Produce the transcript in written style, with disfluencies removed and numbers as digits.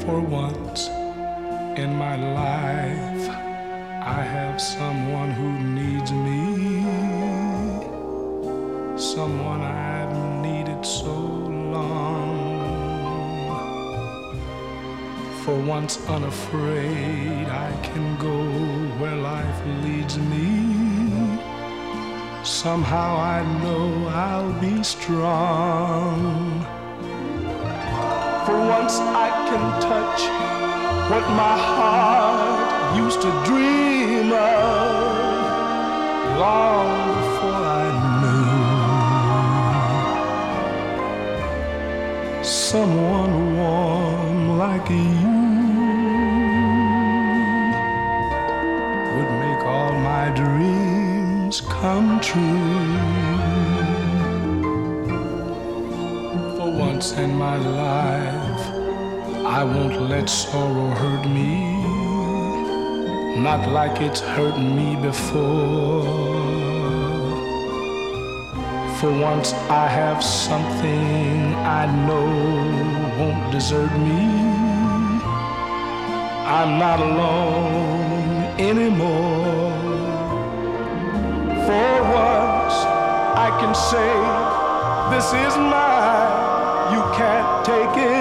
For once in my life, I have someone who needs me, someone I've needed so long. For once unafraid, I can go where life leads me. Somehow I know I'll be strong. For once I can touch what my heart used to dream of long before I knew someone warm like you would make all my dreams come true. For once in my life, I won't let sorrow hurt me, not like it's hurt me before. For once I have something I know won't desert me. I'm not alone anymore. For once I can say, this is mine, you can't take it.